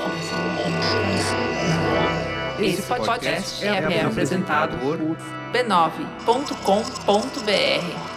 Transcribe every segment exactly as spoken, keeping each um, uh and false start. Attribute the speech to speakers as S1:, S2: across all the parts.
S1: Esse podcast é, é apresentado por b nove ponto com ponto b r.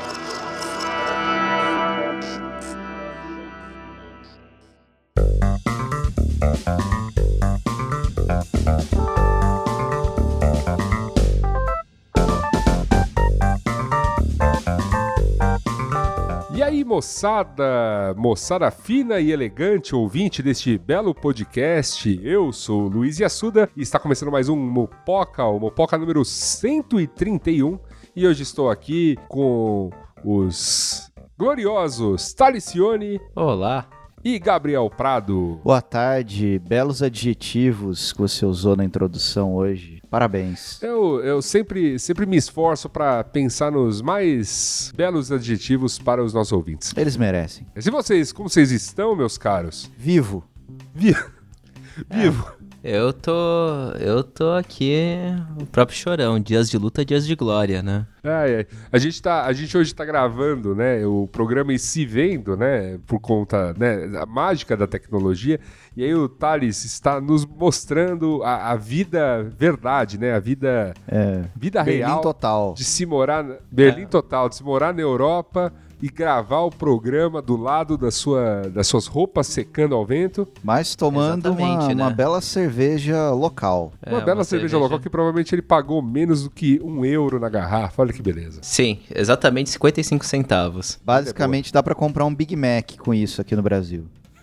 S2: E aí, moçada, moçada fina e elegante ouvinte deste belo podcast, eu sou o Luiz Yassuda e está começando mais um Mopoca, o Mopoca número cento e trinta e um, e hoje estou aqui com os gloriosos Talicione.
S3: Olá.
S2: E Gabriel Prado.
S4: Boa tarde, belos adjetivos que você usou na introdução hoje. Parabéns.
S2: Eu, eu sempre, sempre me esforço para pensar nos mais belos adjetivos para os nossos ouvintes.
S4: Eles merecem.
S2: E vocês, como vocês estão, meus caros?
S4: Vivo.
S2: Vi... Vivo.
S3: É. Eu tô, eu tô aqui, o próprio chorão, dias de luta, dias de glória, né?
S2: Ai, ai. A gente tá, a gente hoje tá gravando, né, o programa e se vendo, né, por conta, né, da mágica da tecnologia, e aí o Thales está nos mostrando a, a vida verdade, né, a vida,
S4: é,
S2: vida
S4: Berlim
S2: real
S4: total.
S2: de se morar, Berlim
S3: é.
S2: total, de se morar na Europa e gravar o programa do lado da sua, das suas roupas secando ao vento.
S4: Mas tomando uma, né? uma bela cerveja local.
S2: É, uma bela
S3: uma
S2: cerveja,
S3: cerveja
S2: local que provavelmente ele pagou menos do que um euro na garrafa. Olha que beleza.
S3: Sim, exatamente cinquenta e cinco centavos.
S4: Basicamente dá pra comprar um Big Mac com isso aqui no Brasil.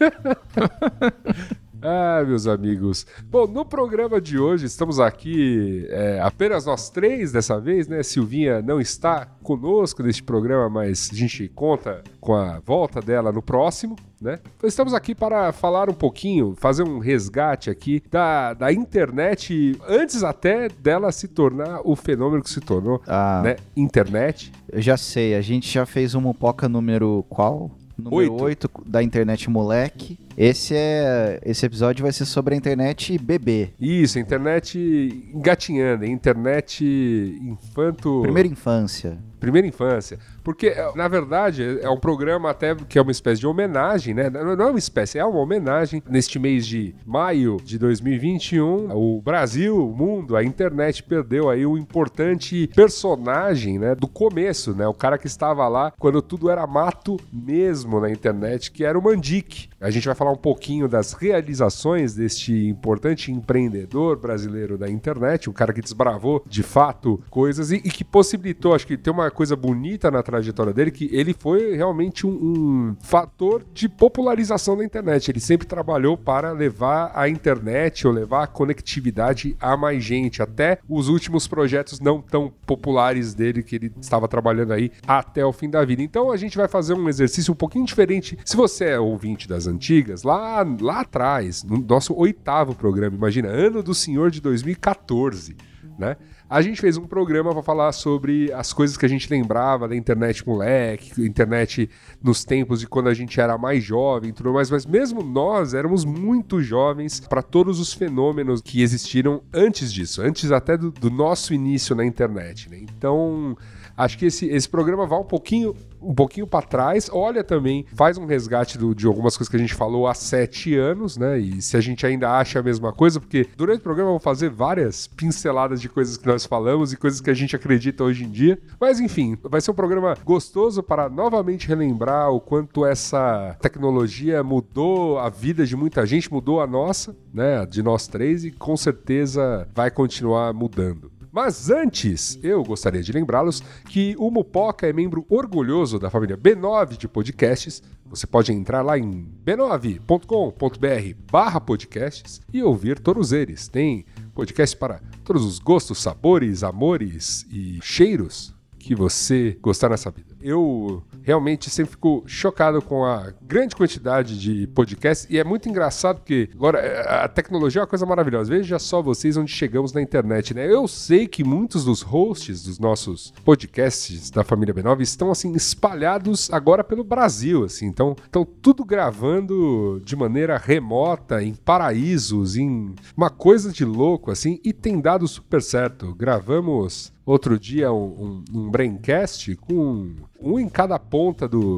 S2: Ah, meus amigos. Bom, no programa de hoje estamos aqui é, apenas nós três dessa vez, né? Silvinha não está conosco neste programa, mas a gente conta com a volta dela no próximo, né? Então estamos aqui para falar um pouquinho, fazer um resgate aqui da, da internet, antes até dela se tornar o fenômeno que se tornou,
S4: ah,
S2: né? Internet.
S4: Eu já sei, a gente já fez um Mopoca número qual? Número oito da internet moleque. Esse, é, esse episódio vai ser sobre a internet bebê.
S2: Isso, a internet engatinhando, a internet infanto...
S4: Primeira infância.
S2: Primeira infância. Porque, na verdade, é um programa até que é uma espécie de homenagem, né? Não é uma espécie, é uma homenagem. Neste mês de maio de dois mil e vinte e um, o Brasil, o mundo, a internet perdeu aí um importante personagem, né? Do começo, né? O cara que estava lá quando tudo era mato mesmo na internet, que era o Mandic. A gente vai falar um pouquinho das realizações deste importante empreendedor brasileiro da internet, um cara que desbravou, de fato, coisas e, e que possibilitou, acho que tem uma coisa bonita na trajetória dele, que ele foi realmente um, um fator de popularização da internet. Ele sempre trabalhou para levar a internet ou levar a conectividade a mais gente, até os últimos projetos não tão populares dele que ele estava trabalhando aí até o fim da vida. Então a gente vai fazer um exercício um pouquinho diferente. Se você é ouvinte das antigas, lá, lá atrás, no nosso oitavo programa, imagina, ano do senhor de dois mil e catorze, né? A gente fez um programa para falar sobre as coisas que a gente lembrava da internet moleque, internet nos tempos de quando a gente era mais jovem e tudo mais, mas mesmo nós éramos muito jovens para todos os fenômenos que existiram antes disso, antes até do, do nosso início na internet, né? Então, acho que esse, esse programa vai um pouquinho, um pouquinho para trás, olha também, faz um resgate do, de algumas coisas que a gente falou há sete anos, né? E se a gente ainda acha a mesma coisa, porque durante o programa eu vou fazer várias pinceladas de coisas que nós falamos e coisas que a gente acredita hoje em dia. Mas enfim, vai ser um programa gostoso para novamente relembrar o quanto essa tecnologia mudou a vida de muita gente, mudou a nossa, né? De nós três, e com certeza vai continuar mudando. Mas antes, eu gostaria de lembrá-los que o Mopoca é membro orgulhoso da família B nove de podcasts. Você pode entrar lá em b nove ponto com ponto b r barra podcasts e ouvir todos eles. Tem podcast para todos os gostos, sabores, amores e cheiros que você gostar nessa vida. Eu realmente sempre fico chocado com a grande quantidade de podcasts e é muito engraçado porque agora a tecnologia é uma coisa maravilhosa. Veja só vocês onde chegamos na internet, né? Eu sei que muitos dos hosts dos nossos podcasts da família B nove estão assim espalhados agora pelo Brasil, assim. Então, estão tudo gravando de maneira remota, em paraísos, em uma coisa de louco, assim, e tem dado super certo. Gravamos outro dia um, um, um Braincast com um em cada ponta do,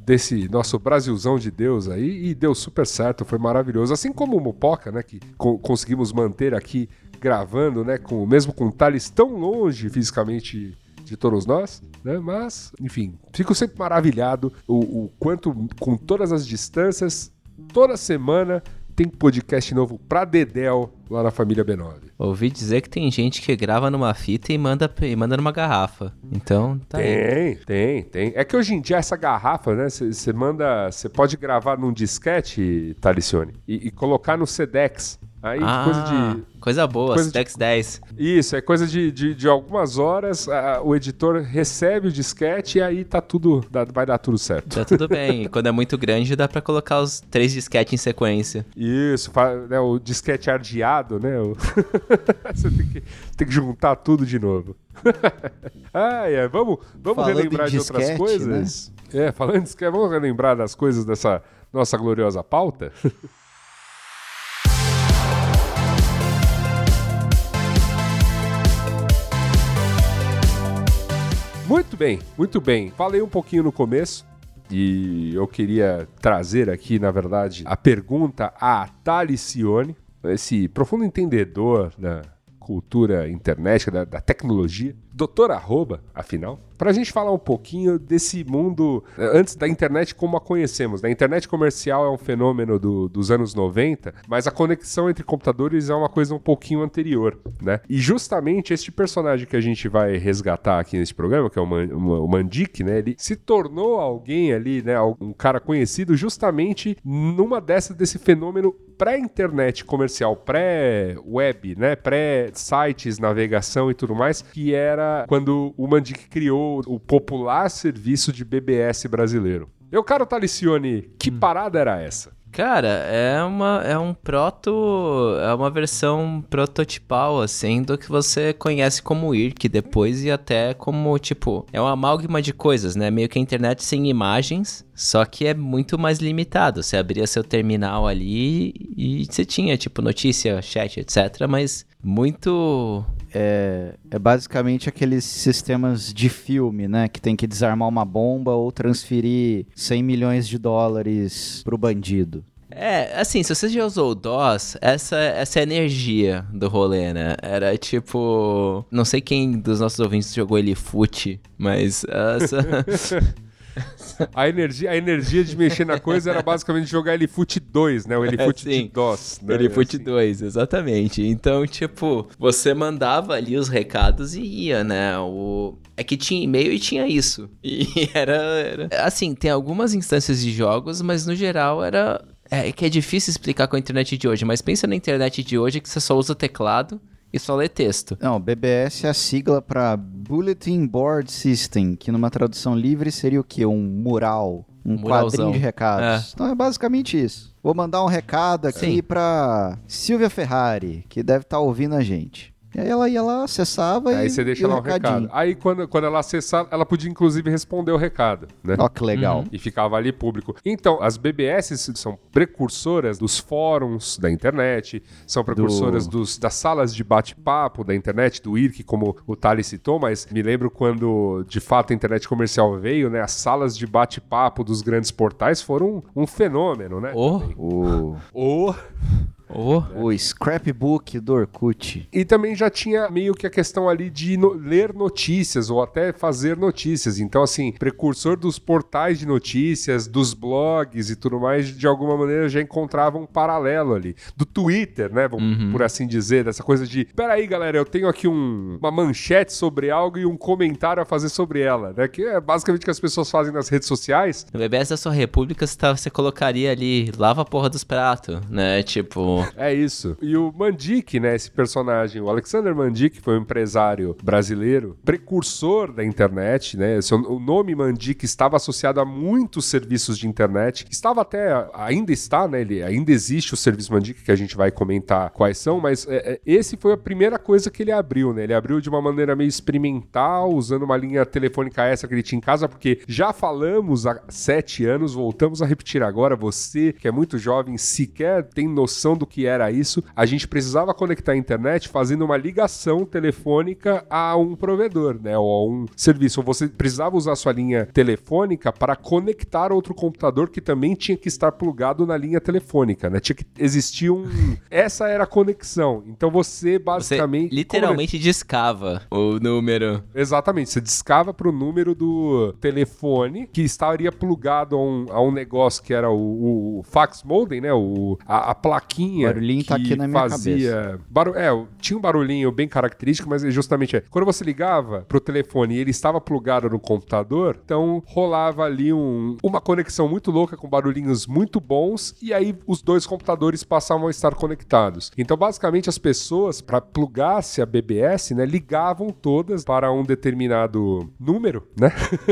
S2: desse nosso Brasilzão de Deus aí e deu super certo, foi maravilhoso. Assim como o Mupoca, né, que co- conseguimos manter aqui gravando, né, com, mesmo com o Thales tão longe fisicamente de todos nós, né, mas, enfim, fico sempre maravilhado o, o quanto, com todas as distâncias, toda semana tem podcast novo pra Dedéu lá na família B nove.
S3: Ouvi dizer que tem gente que grava numa fita e manda, e manda numa garrafa. Então, tá
S2: Tem,
S3: aí.
S2: tem, tem. É que hoje em dia essa garrafa, né, você manda, você pode gravar num disquete, Talicione, e, e colocar no Sedex. Aí,
S3: ah,
S2: coisa de...
S3: Coisa boa,
S2: coisa
S3: Sedex
S2: de,
S3: dez.
S2: Isso, é coisa de, de, de algumas horas, a, o editor recebe o disquete e aí tá tudo, dá, vai dar tudo certo.
S3: Tá tudo bem. E quando é muito grande, dá pra colocar os três disquetes em sequência.
S2: Isso, né, o disquete ardeado, né? O... Você tem que, tem que juntar tudo de novo. ah, é, vamos vamos relembrar de outras coisas? Né? É, falando de disquete, vamos relembrar das coisas dessa nossa gloriosa pauta? Muito bem, muito bem. Falei um pouquinho no começo e eu queria trazer aqui, na verdade, a pergunta a Talicione, esse profundo entendedor da cultura internet, da, da tecnologia, doutor arroba, afinal, para a gente falar um pouquinho desse mundo antes da internet como a conhecemos. A internet comercial é um fenômeno do, dos anos noventa, mas a conexão entre computadores é uma coisa um pouquinho anterior, né? E justamente este personagem que a gente vai resgatar aqui nesse programa, que é o, Man, o Mandic, né? Ele se tornou alguém ali, né? Um cara conhecido justamente numa dessas desse fenômeno pré-internet comercial, pré-web, né? Pré-sites, navegação e tudo mais, que era quando o Mandic criou o popular serviço de B B S brasileiro. Eu, caro Talicione, que hum. parada era essa?
S3: Cara, é uma é um proto, é uma versão prototipal, assim, do que você conhece como I R C depois e até como, tipo, é uma amálgama de coisas, né? Meio que a internet sem imagens, só que é muito mais limitado. Você abria seu terminal ali e você tinha, tipo, notícia, chat, etcétera, mas muito...
S4: É, é basicamente aqueles sistemas de filme, né? Que tem que desarmar uma bomba ou transferir cem milhões de dólares pro bandido.
S3: É, assim, se você já usou o DOS, essa, essa é a energia do rolê, né? Era tipo... Não sei quem dos nossos ouvintes jogou Elifute, mas essa...
S2: A energia, a energia de mexer na coisa era basicamente jogar Elifute dois, né? O Elifute
S3: é,
S2: de DOS. Né?
S3: Elifute
S2: assim.
S3: dois, exatamente. Então, tipo, você mandava ali os recados e ia, né? O... É que tinha e-mail e tinha isso. E era, era... Assim, tem algumas instâncias de jogos, mas no geral era... É que é difícil explicar com a internet de hoje, mas pensa na internet de hoje que você só usa teclado e só lê texto.
S4: Não, B B S é a sigla para Bulletin Board System, que numa tradução livre seria o quê? Um mural, um
S3: Muralzão.
S4: quadrinho de recados. É. Então é basicamente isso. Vou mandar um recado aqui para Silvia Ferrari, que deve estar tá ouvindo a gente. E aí ela ia lá, acessava
S2: aí
S4: e
S2: Aí você deixa
S4: e
S2: lá
S4: o
S2: um recado. Aí quando, quando ela acessar, ela podia inclusive responder o recado, né?
S4: Ó, que legal.
S3: Uhum.
S2: E ficava ali público. Então, as B B S são precursoras dos fóruns da internet, são precursoras
S4: Do...
S2: dos, das salas de bate-papo da internet, do I R C, como o Thales citou, mas me lembro quando, de fato, a internet comercial veio, né? As salas de bate-papo dos grandes portais foram um, um fenômeno, né?
S3: Oh.
S4: O...
S2: O...
S3: Oh.
S4: o scrapbook do Orkut.
S2: E também já tinha meio que a questão ali de no- ler notícias ou até fazer notícias. Então, assim, precursor dos portais de notícias, dos blogs e tudo mais, de alguma maneira já encontrava um paralelo ali. Do Twitter, né? Vamos,
S3: Uhum.
S2: por assim dizer, dessa coisa de, peraí, galera, eu tenho aqui um, uma manchete sobre algo e um comentário a fazer sobre ela, né? Que é basicamente o que as pessoas fazem nas redes sociais.
S3: No B B S da sua república, você, tá, você colocaria ali, lava a porra dos pratos, né? Tipo...
S2: É isso. E o Mandic, né, esse personagem, o Alexander Mandic, foi um empresário brasileiro, precursor da internet, né? O nome Mandic estava associado a muitos serviços de internet. Estava até, ainda está, né? Ele ainda existe o serviço Mandic, que a gente vai comentar quais são, mas é, é, esse foi a primeira coisa que ele abriu, né? Ele abriu de uma maneira meio experimental, usando uma linha telefônica essa que ele tinha em casa, porque já falamos há sete anos, voltamos a repetir agora, você que é muito jovem, sequer tem noção do que era isso. A gente precisava conectar a internet fazendo uma ligação telefônica a um provedor, né? Ou a um serviço. Ou você precisava usar sua linha telefônica para conectar outro computador que também tinha que estar plugado na linha telefônica, né? Tinha que existir um... Essa era a conexão. Então você basicamente...
S3: Você literalmente como... discava o número.
S2: Exatamente. Você discava para o número do telefone que estaria plugado a um, a um negócio que era o, o fax modem, né? O, a, a plaquinha.
S4: O barulhinho
S2: que
S4: tá aqui na minha
S2: fazia...
S4: cabeça.
S2: Baru... É, tinha um barulhinho bem característico, mas justamente é. Quando você ligava pro telefone e ele estava plugado no computador, então rolava ali um, uma conexão muito louca com barulhinhos muito bons e aí os dois computadores passavam a estar conectados. Então, basicamente, as pessoas, para plugar-se a B B S, né, ligavam todas para um determinado número, né?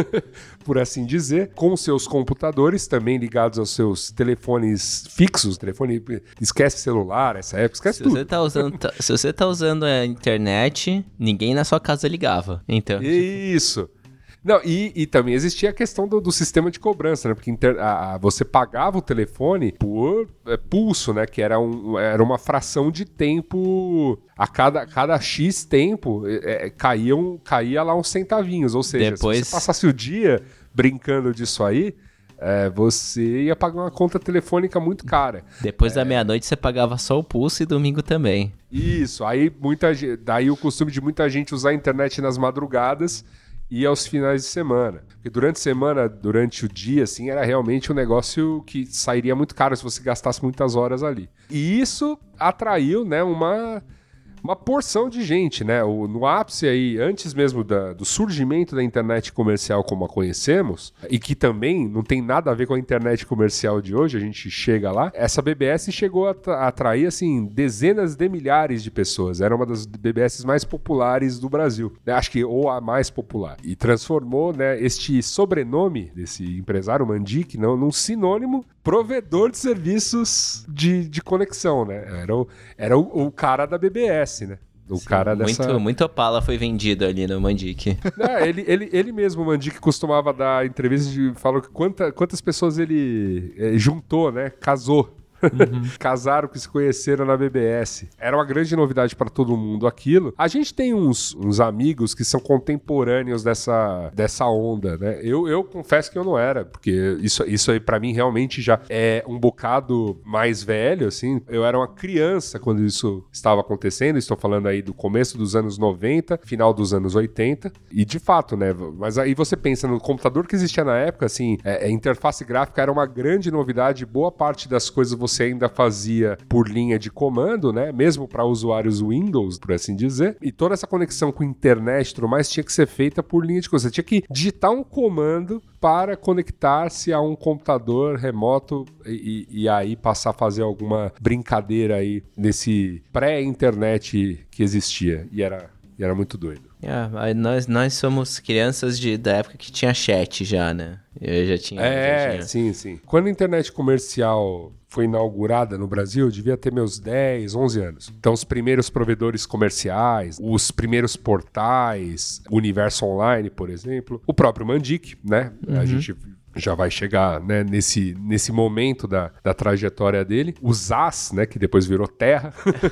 S2: Por assim dizer, com seus computadores também ligados aos seus telefones fixos, telefone, esquece celular, essa época, esquece
S3: se
S2: tudo.
S3: Você tá usando, tá, se você tá usando a internet, ninguém na sua casa ligava. Então,
S2: isso. Não, e, e também existia a questão do, do sistema de cobrança, né? Porque inter, a, a, você pagava o telefone por é, pulso, né? Que era, um, era uma fração de tempo. A cada, cada X tempo é, caíam, caía lá uns centavinhos. Ou seja,
S3: Depois...
S2: se você passasse o dia brincando disso aí, é, você ia pagar uma conta telefônica muito cara.
S3: Depois
S2: é...
S3: da meia-noite você pagava só o pulso e domingo também.
S2: Isso, aí muita, daí o costume de muita gente usar a internet nas madrugadas e aos finais de semana. Porque durante a semana, durante o dia, assim, era realmente um negócio que sairia muito caro se você gastasse muitas horas ali. E isso atraiu, né, uma... uma porção de gente, né? O, no ápice aí, antes mesmo da, do surgimento da internet comercial como a conhecemos, e que também não tem nada a ver com a internet comercial de hoje, a gente chega lá, essa B B S chegou a, a atrair, assim, dezenas de milhares de pessoas. Era uma das B B S mais populares do Brasil, né? Acho que ou a mais popular. E transformou, né, este sobrenome desse empresário, Mandic, não, num sinônimo provedor de serviços de, de conexão, né? Era o, era o, o cara da B B S, né? O
S3: Sim,
S2: cara
S3: muito,
S2: dessa...
S3: muito Opala foi vendido ali no Mandic.
S2: Não, ele, ele, ele mesmo, o Mandic, costumava dar entrevistas de... Falou que quanta, quantas pessoas ele é, juntou, né? Casou. Uhum. Casaram que se conheceram na B B S. Era uma grande novidade para todo mundo aquilo. A gente tem uns, uns amigos que são contemporâneos dessa, dessa onda, né? Eu, eu confesso que eu não era, porque isso, isso aí para mim realmente já é um bocado mais velho, assim. Eu era uma criança quando isso estava acontecendo. Estou falando aí do começo dos anos noventa, final dos anos oitenta. E de fato, né? Mas aí você pensa no computador que existia na época, assim, é, a interface gráfica era uma grande novidade. Boa parte das coisas você ainda fazia por linha de comando, né? Mesmo para usuários Windows, por assim dizer. E toda essa conexão com internet e tudo mais tinha que ser feita por linha de comando. Você tinha que digitar um comando para conectar-se a um computador remoto e, e aí passar a fazer alguma brincadeira aí nesse pré-internet que existia. E era, e era muito doido.
S3: É, nós, nós somos crianças de, da época que tinha chat já, né? Eu já tinha...
S2: É,
S3: já tinha...
S2: sim, sim. Quando a internet comercial foi inaugurada no Brasil, eu devia ter meus dez, onze anos. Então, os primeiros provedores comerciais, os primeiros portais, o Universo Online, por exemplo, o próprio Mandic, né? Uhum. A gente já vai chegar, né, nesse, nesse momento da, da trajetória dele. O Zaz, né, que depois virou Terra.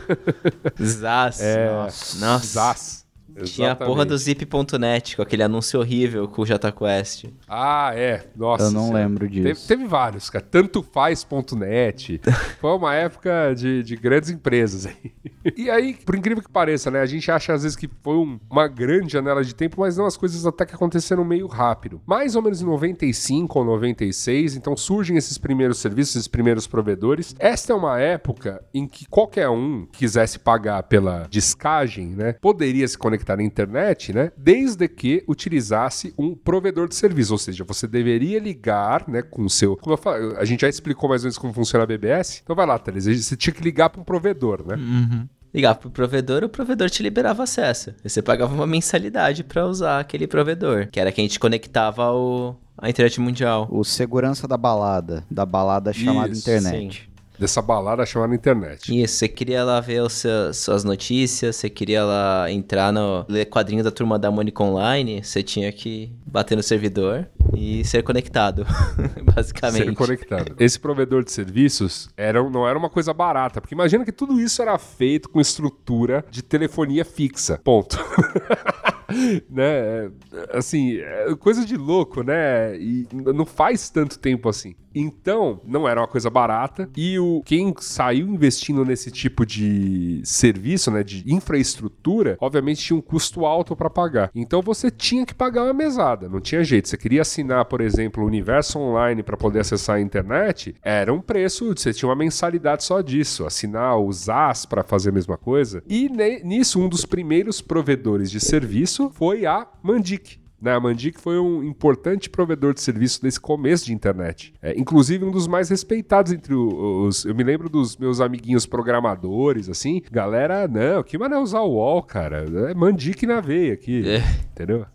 S3: Zaz,
S2: é,
S3: nossa. nossa.
S2: Zaz.
S3: Exatamente. Tinha a porra do zip ponto net, com aquele anúncio horrível com o JQuest.
S2: Ah, é. Nossa.
S4: Eu não
S2: senhora.
S4: lembro disso.
S2: Teve, teve vários, cara. Tanto faz ponto net. Foi uma época de, de grandes empresas aí. E aí, por incrível que pareça, né? A gente acha às vezes que foi um, uma grande janela de tempo, mas não, as coisas até que aconteceram meio rápido. Mais ou menos em noventa e cinco ou noventa e seis, então surgem esses primeiros serviços, esses primeiros provedores. Esta é uma época em que qualquer um quisesse pagar pela discagem, né? Poderia se conectar na internet, né? Desde que utilizasse um provedor de serviço, ou seja, você deveria ligar, né, com o seu... Como eu falei, a gente já explicou mais ou menos como funciona a B B S, então vai lá, Thales, você tinha que ligar para um provedor, né?
S3: Uhum. Ligava pro provedor, o provedor te liberava acesso. Você pagava uma mensalidade para usar aquele provedor, que era quem te conectava ao... a internet mundial.
S4: O segurança da balada, da balada chamada
S3: Isso,
S4: internet.
S3: Sim.
S2: dessa balada chamada internet.
S3: Isso, você queria lá ver os seus, suas notícias, você queria lá entrar no ler quadrinho da Turma da Mônica Online, você tinha que bater no servidor e ser conectado, basicamente.
S2: Ser conectado. Esse provedor de serviços era, não era uma coisa barata, porque imagina que tudo isso era feito com estrutura de telefonia fixa. Ponto. Né? Assim, é coisa de louco, né? E não faz tanto tempo assim. Então, não era uma coisa barata. E o, quem saiu investindo nesse tipo de serviço, né, de infraestrutura, obviamente tinha um custo alto para pagar. Então, você tinha que pagar uma mesada. Não tinha jeito. Você queria assinar, por exemplo, o Universo Online para poder acessar a internet, era um preço, você tinha uma mensalidade só disso. Assinar o Z A S para fazer a mesma coisa. E ne, nisso, um dos primeiros provedores de serviço foi a Mandic. Né, a Mandic foi um importante provedor de serviço nesse começo de internet. É, inclusive um dos mais respeitados entre os... Eu me lembro dos meus amiguinhos programadores, assim. Galera, não, que maneira usar o U O L, cara? É Mandic na veia aqui, é. Entendeu?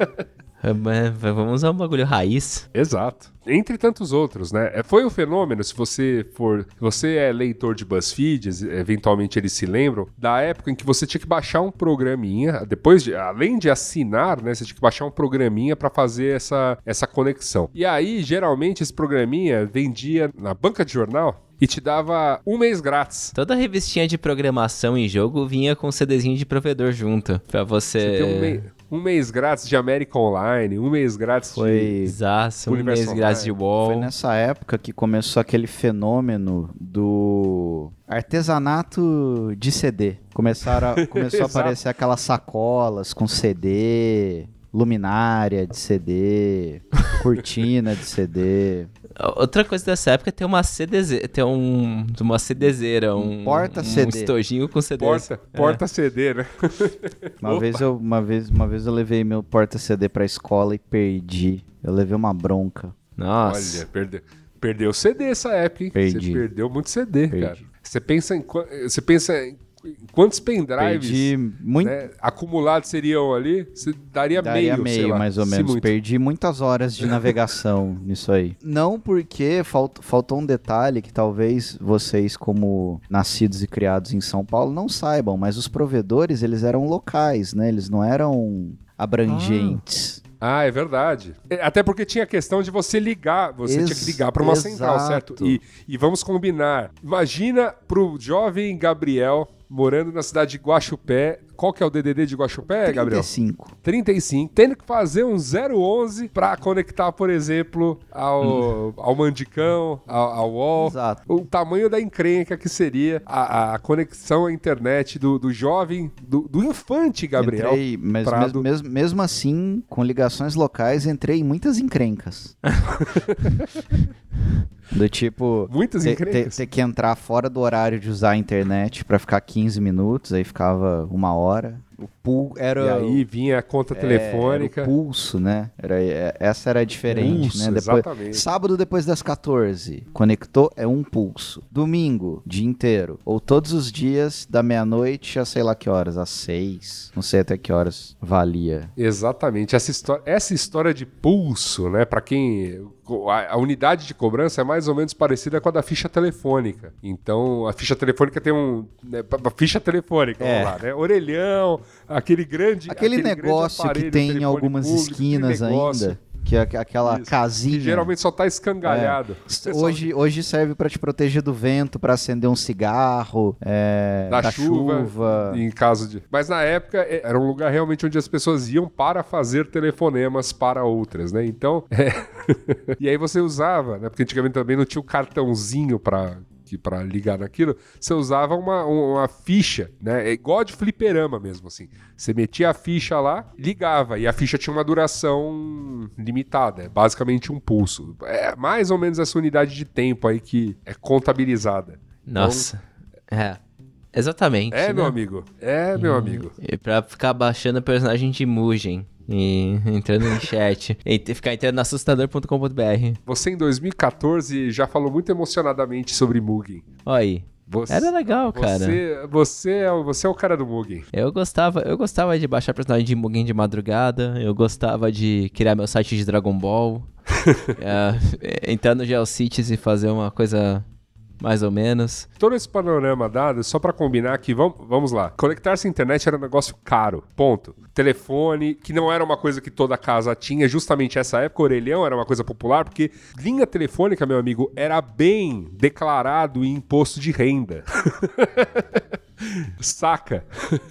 S3: Vamos usar um bagulho raiz.
S2: Exato. Entre tantos outros, né? Foi um fenômeno, se você for... Se você é leitor de BuzzFeed, eventualmente eles se lembram, da época em que você tinha que baixar um programinha, depois de... Além de assinar, né? Você tinha que baixar um programinha para fazer essa, essa conexão. E aí, geralmente, esse programinha vendia na banca de jornal e te dava um mês grátis.
S3: Toda revistinha de programação em jogo vinha com um CDzinho de provedor junto, pra você...
S2: Você tem um, mei... um mês grátis de América Online, um mês grátis
S4: Foi...
S2: de...
S3: Exato, um mês
S2: Online.
S3: grátis de U O L.
S4: Foi nessa época que começou aquele fenômeno do artesanato de C D. Começaram a... Começou a aparecer aquelas sacolas com C D... luminária de C D, cortina de C D.
S3: Outra coisa dessa época é ter uma CDZ, ter um, uma CDzeira, um,
S4: porta-C D.
S3: Um estojinho com C D.
S2: Porta, porta é. C D, né?
S4: Uma vez, eu, uma, vez, uma vez eu levei meu porta-C D pra escola e perdi. Eu levei uma bronca.
S3: Nossa.
S2: Olha, perdeu, perdeu C D essa época, hein?
S4: Perdi.
S2: Você perdeu muito C D,
S4: Perdi.
S2: cara. Você pensa em, você pensa em quantos pendrives,
S4: perdi muito...
S2: né, acumulados seriam ali? Você daria,
S4: daria
S2: meio,
S4: meio,
S2: sei lá,
S4: mais ou menos.
S2: Muito.
S4: Perdi muitas horas de navegação nisso aí. Não porque falt, faltou um detalhe que talvez vocês, como nascidos e criados em São Paulo, não saibam, mas os provedores, eles eram locais, né? Eles não eram abrangentes.
S2: Ah. Ah, é verdade. Até porque tinha a questão de você ligar, você
S4: Ex-
S2: tinha que ligar para uma
S4: exato.
S2: central, certo? E, e vamos combinar. Imagina pro jovem Gabriel morando na cidade de Guaxupé. Qual que é o D D D de Guaxupé, Gabriel?
S4: trinta e cinco.
S2: trinta e cinco. Tendo que fazer um zero onze para conectar, por exemplo, ao, ao Mandicão, ao, ao U O L.
S4: Exato.
S2: O tamanho da encrenca que seria a, a conexão à internet do, do jovem, do, do infante Gabriel.
S4: Entrei, mas
S2: Prado.
S4: mesmo, mesmo, mesmo assim, com ligações locais, entrei em muitas encrencas. Do tipo,
S2: Muitas
S4: ter,
S2: encrencas?
S4: ter, ter que entrar fora do horário de usar a internet pra ficar quinze minutos, aí ficava uma hora. O pool era...
S2: E aí vinha a conta
S4: é,
S2: telefônica.
S4: Era o pulso, né? Era, é, essa era diferente,
S2: Pulso,
S4: né? Depois,
S2: exatamente.
S4: sábado depois das quatorze, conectou, é um pulso. Domingo, dia inteiro. Ou todos os dias, da meia-noite a sei lá que horas, às seis. Não sei até que horas valia.
S2: Exatamente. Essa história, essa história de pulso, né? Pra quem... A, a unidade de cobrança é mais ou menos parecida com a da ficha telefônica. Então, a ficha telefônica tem um... Né, a ficha telefônica,
S4: É.
S2: vamos lá, né? Orelhão, aquele grande...
S4: Aquele,
S2: aquele
S4: negócio
S2: grande
S4: que
S2: aparelho,
S4: tem em
S2: telefone
S4: algumas
S2: público,
S4: esquinas
S2: aquele negócio.
S4: ainda. Que é aquela
S2: Isso.
S4: casinha.
S2: Que geralmente só tá escangalhado.
S4: É. Hoje, hoje serve pra te proteger do vento, pra acender um cigarro, é,
S2: Da,
S4: da
S2: chuva,
S4: chuva.
S2: em caso de... Mas na época é, era um lugar realmente onde as pessoas iam para fazer telefonemas para outras, né? Então, é... e aí você usava, né? Porque antigamente também não tinha o cartãozinho para para ligar naquilo, você usava uma, uma ficha, né? É igual a de fliperama mesmo, assim. Você metia a ficha lá, ligava, e a ficha tinha uma duração limitada, é basicamente um pulso. É mais ou menos essa unidade de tempo aí que é contabilizada.
S3: Nossa. Então, é. Exatamente.
S2: É,
S3: né?
S2: meu amigo. É, meu amigo.
S3: E pra ficar baixando o personagem de Mugen e entrando em chat. E ficar entrando no assustador ponto com ponto b r.
S2: Você, em dois mil e catorze, já falou muito emocionadamente sobre Mugen.
S3: Olha aí.
S2: Você,
S3: Era legal, cara.
S2: Você, você, é, o- você é o cara do Mugen.
S3: Eu gostava, eu gostava de baixar personagem de Mugen de madrugada. Eu gostava de criar meu site de Dragon Ball. é, entrar no GeoCities e fazer uma coisa mais ou menos.
S2: Todo esse panorama dado, só pra combinar aqui, vamos, vamos lá. Conectar-se à internet era um negócio caro, ponto. Telefone, que não era uma coisa que toda casa tinha, justamente essa época, orelhão era uma coisa popular, porque linha telefônica, meu amigo, era bem declarado em imposto de renda. Saca?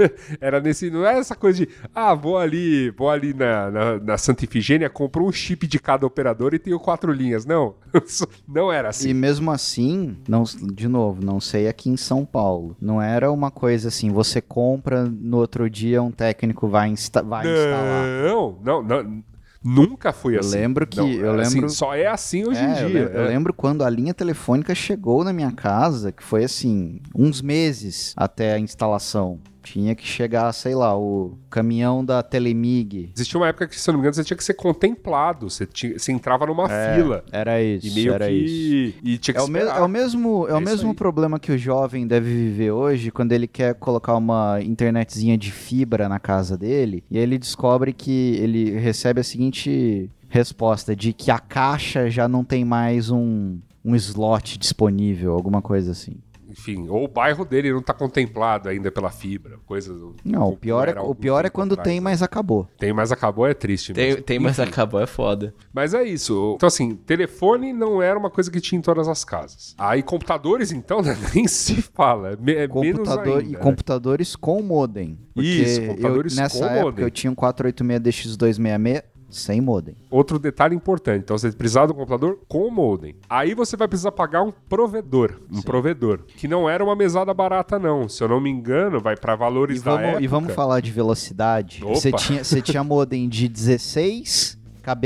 S2: Era nesse, não é essa coisa de, ah, vou ali, vou ali na, na, na Santa Ifigênia, compro um chip de cada operador e tenho quatro linhas. Não, não era assim.
S4: E mesmo assim, não, de novo, não sei aqui em São Paulo, não era uma coisa assim, você compra, no outro dia um técnico vai, insta- vai
S2: não,
S4: instalar.
S2: Não, não, não. Nunca foi
S4: Eu
S2: assim.
S4: lembro que-
S2: Não,
S4: eu lembro-
S2: assim, só é assim hoje
S4: É,
S2: em
S4: eu
S2: dia.
S4: lem- eu,
S2: é.
S4: lembro quando a linha telefônica chegou na minha casa, que foi assim, uns meses até a instalação. Tinha que chegar, sei lá, o caminhão da Telemig.
S2: Existia uma época que, se eu não me engano, você tinha que ser contemplado. Você, tinha, você entrava numa
S4: É,
S2: fila.
S4: Era isso,
S2: E meio
S4: era isso.
S2: que. E tinha que
S4: É o, me-
S2: esperar.
S4: é o mesmo, é o
S2: É isso
S4: mesmo
S2: aí.
S4: problema que o jovem deve viver hoje quando ele quer colocar uma internetzinha de fibra na casa dele e aí ele descobre que ele recebe a seguinte resposta de que a caixa já não tem mais um, um slot disponível, alguma coisa assim.
S2: Enfim, ou o bairro dele não está contemplado ainda pela fibra. Coisa do-
S4: Não, o pior é,
S2: era
S4: o
S2: algum
S4: pior é
S2: tempo
S4: quando
S2: atrás,
S4: tem,
S2: né?
S4: mas acabou.
S2: Tem, mas acabou, é triste
S3: Tem,
S2: mesmo.
S3: tem mas
S2: Enfim,
S3: acabou, é foda.
S2: Mas é isso. Então, assim, telefone não era uma coisa que tinha em todas as casas. Aí, computadores, então, né, nem se fala. É, me- é menos
S4: Computador,
S2: ainda,
S4: e
S2: né?
S4: computadores com modem. Porque
S2: Isso, computadores
S4: eu, nessa
S2: com
S4: época
S2: modem.
S4: eu tinha um quatrocentos e oitenta e seis D X duzentos e sessenta e seis sem modem.
S2: Outro detalhe importante. Então, você precisava de um computador com modem. Aí você vai precisar pagar um provedor. Um provedor. Que não era uma mesada barata, não. Se eu não me engano, vai para valores
S4: E
S2: da
S4: vamos,
S2: época.
S4: e vamos falar de velocidade.
S2: Opa.
S4: Você tinha, você tinha modem de dezesseis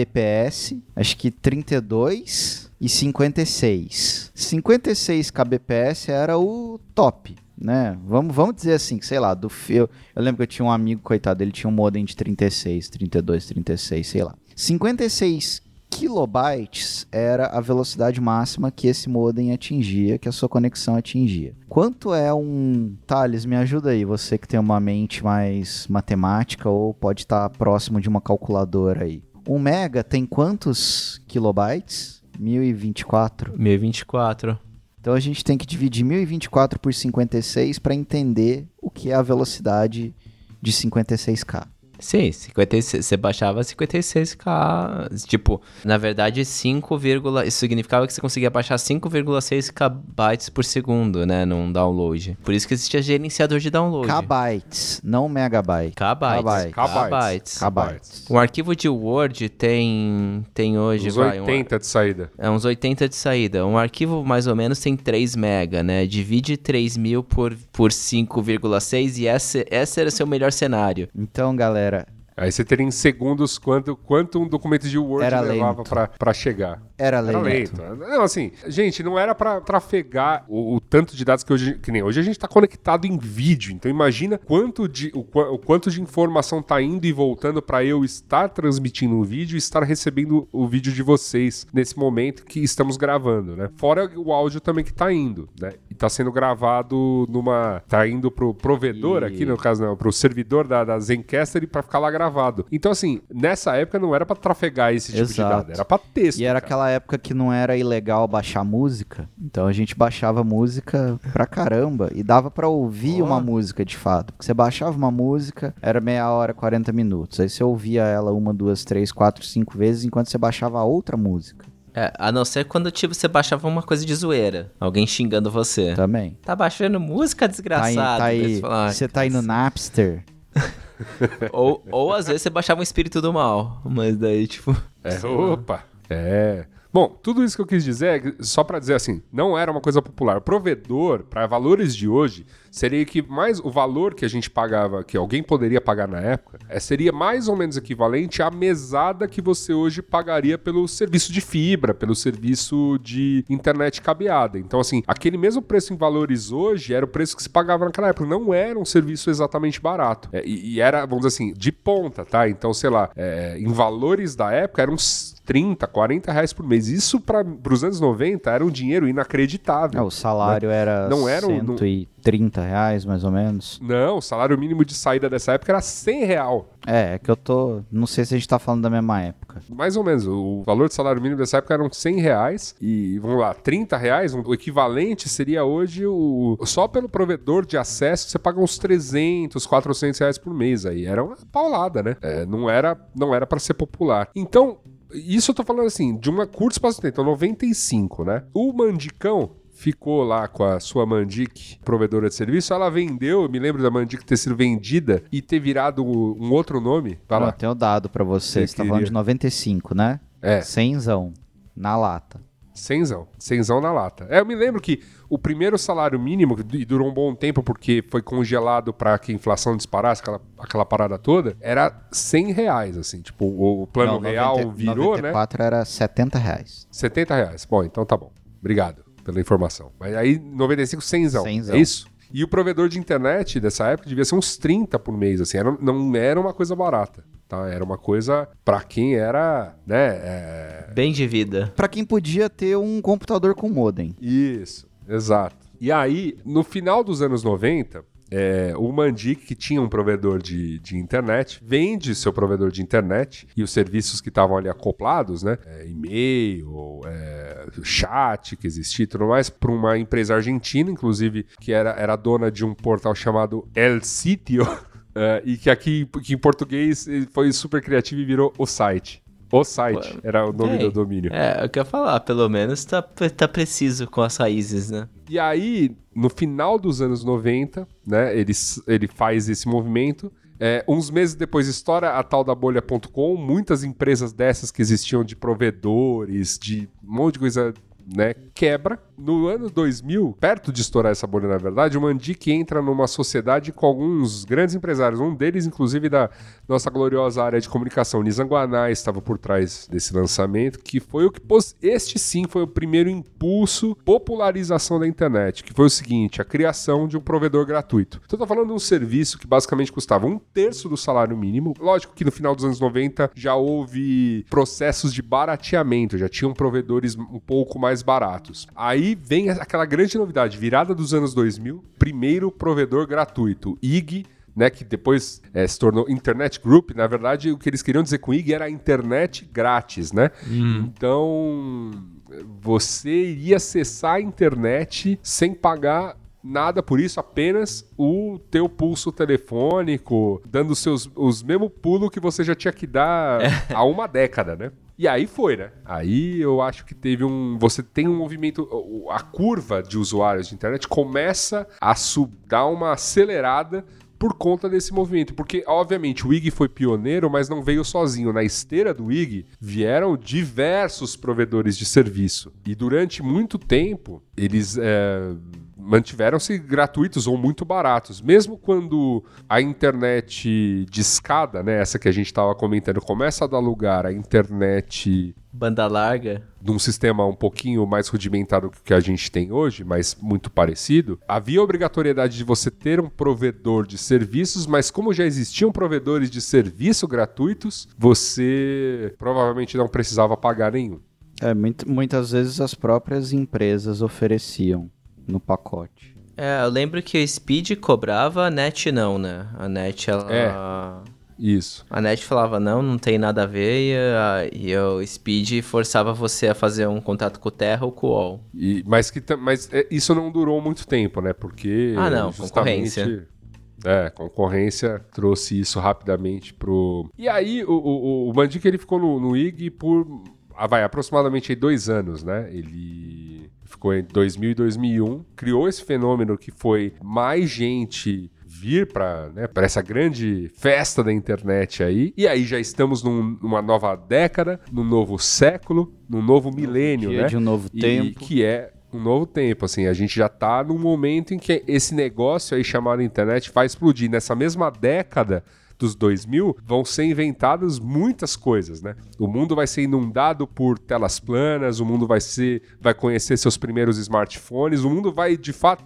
S4: kbps, acho que trinta e dois e cinquenta e seis. cinquenta e seis kbps era o top, né? Vamos, vamos dizer assim, que sei lá, do eu, eu lembro que eu tinha um amigo, coitado, ele tinha um modem de trinta e seis, trinta e dois, trinta e seis, sei lá. cinquenta e seis kilobytes era a velocidade máxima que esse modem atingia, que a sua conexão atingia. Quanto é um... Thales, me ajuda aí, você que tem uma mente mais matemática ou pode estar próximo de uma calculadora aí. Um mega tem quantos kilobytes? mil e vinte e quatro.
S3: mil e vinte e quatro.
S4: Então a gente tem que dividir mil e vinte e quatro por cinquenta e seis para entender o que é a velocidade de cinquenta e seis K.
S3: Sim, cinquenta e seis, você baixava cinquenta e seis K. Tipo, na verdade, cinco, isso significava que você conseguia baixar cinco vírgula seis kbytes por segundo, né, num download. Por isso que existia gerenciador de download.
S4: Kbytes, não megabyte.
S3: Kbytes.
S4: Kbytes.
S3: Kbytes.
S4: Kbytes.
S3: Um arquivo de Word tem, tem hoje...
S2: Uns
S3: vai,
S2: oitenta de saída.
S3: Um, é uns oitenta de saída. Um arquivo mais ou menos tem três mega, né? Divide três mil por, por cinco vírgula seis e esse, esse era seu melhor cenário.
S4: Então, galera,
S2: Aí você teria em segundos quanto, quanto um documento de Word
S4: Era
S2: levava
S4: lento.
S2: pra, pra chegar.
S4: era
S2: Era
S4: lento.
S2: lento. Não, assim, gente, não era pra trafegar o, o tanto de dados que hoje, que nem hoje a gente tá conectado em vídeo. Então imagina quanto de, o, qua- o quanto de informação tá indo e voltando pra eu estar transmitindo um vídeo e estar recebendo o vídeo de vocês nesse momento que estamos gravando, né? Fora o áudio também que tá indo, né? E tá sendo gravado numa... Tá indo pro provedor
S4: E-
S2: aqui, no caso não, pro servidor da, da Zencaster e pra ficar lá gravado. Então assim, nessa época não era pra trafegar esse tipo de
S4: Exato.
S2: dado, era pra texto.
S4: E era
S2: cara.
S4: aquela época que não era ilegal baixar música, então a gente baixava música pra caramba e dava pra ouvir
S2: Ó.
S4: uma música de fato. Porque você baixava uma música, era meia hora, quarenta minutos. Aí você ouvia ela uma, duas, três, quatro, cinco vezes enquanto você baixava outra música
S3: É, a não ser quando tipo, você baixava uma coisa de zoeira. Alguém xingando você.
S4: também.
S3: Tá baixando música,
S4: Tá aí,
S3: desgraçado.
S4: tá
S3: Daí
S4: aí,
S3: você fala, "Ah,
S4: você tá aí no Napster.
S3: ou, ou às vezes você baixava um espírito do mal. Mas daí, tipo...
S2: É, opa, é. Bom, tudo isso que eu quis dizer é que, só pra dizer assim, não era uma coisa popular. O provedor, para valores de hoje, seria que mais o valor que a gente pagava, que alguém poderia pagar na época, é, seria mais ou menos equivalente à mesada que você hoje pagaria pelo serviço de fibra, pelo serviço de internet cabeada. Então, assim, aquele mesmo preço em valores hoje era o preço que se pagava naquela época. Não era um serviço exatamente barato. É, e, e era, vamos dizer assim, de ponta, tá? Então, sei lá, é, em valores da época, era uns trinta, quarenta reais por mês. Isso para os anos noventa era um dinheiro inacreditável.
S4: É, o salário né? era,
S2: não era
S4: cento e trinta reais, mais ou menos.
S2: Não, o salário mínimo de saída dessa época era cem real.
S4: É, é que eu tô... Não sei se a gente tá falando da mesma época.
S2: Mais ou menos. O valor de salário mínimo dessa época eram cem reais. E, vamos lá, trinta reais, o equivalente seria hoje o... Só pelo provedor de acesso, você paga uns trezentos, quatrocentos reais por mês aí. Era uma paulada, né? É, não era, não era para ser popular. Então, isso eu tô falando assim, de uma curta espaço de tempo, então noventa e cinco, né? O Mandicão ficou lá com a sua Mandic, provedora de serviço, ela vendeu, eu me lembro da Mandic ter sido vendida e ter virado um outro nome. Vai lá.
S4: Eu tenho dado pra você, você tá falando de noventa e cinco, né?
S2: É.
S4: Cenzão, na lata.
S2: Cenzão, cenzão na lata. É, eu me lembro que o primeiro salário mínimo, e durou um bom tempo porque foi congelado para que a inflação disparasse, aquela, aquela parada toda, era cem reais, assim, tipo, o, o plano
S4: Não,
S2: real
S4: noventa,
S2: virou,
S4: noventa e quatro
S2: né?
S4: Era setenta reais.
S2: setenta reais. Bom, então tá bom. Obrigado pela informação. Mas aí, noventa e cinco, cenzão.
S4: Cenzão.
S2: É isso? E o provedor de internet dessa época devia ser uns trinta por mês, assim. Era, não era uma coisa barata, tá? Era uma coisa pra quem era, né? É...
S3: Bem de vida.
S4: Pra quem podia ter um computador com modem.
S2: Isso, exato. E aí, no final dos anos noventa... É, o Mandic, que tinha um provedor de, de internet, vende seu provedor de internet e os serviços que estavam ali acoplados, né? É, e-mail, é, chat que existia e tudo mais, para uma empresa argentina, inclusive, que era, era dona de um portal chamado El Sitio, é, e que aqui que em português foi super criativo e virou O Site. O Site era o nome
S3: Ei,
S2: do domínio.
S3: É, eu quero falar, pelo menos tá, tá preciso com as raízes, né?
S2: E aí, no final dos anos noventa, né, ele, ele faz esse movimento. É, uns meses depois estoura a tal da bolha ponto com, muitas empresas dessas que existiam de provedores, de um monte de coisa, né, quebra. No ano dois mil, perto de estourar essa bolha, na verdade, o Mandic entra numa sociedade com alguns grandes empresários, um deles, inclusive, da nossa gloriosa área de comunicação. Nizam Guanais estava por trás desse lançamento, que foi o que pôs... Este, sim, foi o primeiro impulso, popularização da internet, que foi o seguinte, a criação de um provedor gratuito. Então, eu tô falando de um serviço que basicamente custava um terço do salário mínimo. Lógico que no final dos anos noventa já houve processos de barateamento, já tinham provedores um pouco mais baratos. Aí vem aquela grande novidade, virada dos anos dois mil, primeiro provedor gratuito, I G, né, que depois é, se tornou Internet Group. Na verdade, o que eles queriam dizer com I G era internet grátis, né? Hum. Então, você iria acessar a internet sem pagar nada por isso, apenas o teu pulso telefônico, dando os, seus, os mesmos pulos que você já tinha que dar há uma década, né? E aí foi, né? Aí eu acho que teve um... Você tem um movimento... A curva de usuários de internet começa a sub, dar uma acelerada por conta desse movimento. Porque, obviamente, o I G foi pioneiro, mas não veio sozinho. Na esteira do I G vieram diversos provedores de serviço. E durante muito tempo, eles... É... mantiveram-se gratuitos ou muito baratos. Mesmo quando a internet discada, né, essa que a gente estava comentando, começa a dar lugar à internet...
S3: Banda larga.
S2: De um sistema um pouquinho mais rudimentado que o que a gente tem hoje, mas muito parecido, havia a obrigatoriedade de você ter um provedor de serviços, mas como já existiam provedores de serviço gratuitos, você provavelmente não precisava pagar nenhum.
S4: É, muito, muitas vezes as próprias empresas ofereciam no pacote.
S3: É, eu lembro que a Speed cobrava, a Net não, né? A Net, ela...
S2: É, isso.
S3: A Net falava, não, não tem nada a ver, e, a, e o Speed forçava você a fazer um contato com o Terra ou com o U O L.
S2: E, mas que, mas é, isso não durou muito tempo, né? Porque...
S3: Ah, não, concorrência.
S2: É, concorrência trouxe isso rapidamente pro... E aí, o, o, o Mandic, ele ficou no, no I G por... Ah, vai, aproximadamente dois anos, né? Ele... ficou em dois mil e dois mil e um, criou esse fenômeno que foi mais gente vir para, né, para essa grande festa da internet aí, e aí já estamos num, numa nova década, num novo século, num novo milênio,
S4: dia
S2: né?
S4: de um novo
S2: e,
S4: tempo.
S2: Que é um novo tempo, assim, a gente já tá num momento em que esse negócio aí chamado internet vai explodir. Nessa mesma década dos dois mil, vão ser inventadas muitas coisas, né? O mundo vai ser inundado por telas planas, o mundo vai ser, vai conhecer seus primeiros smartphones, o mundo vai, de fato,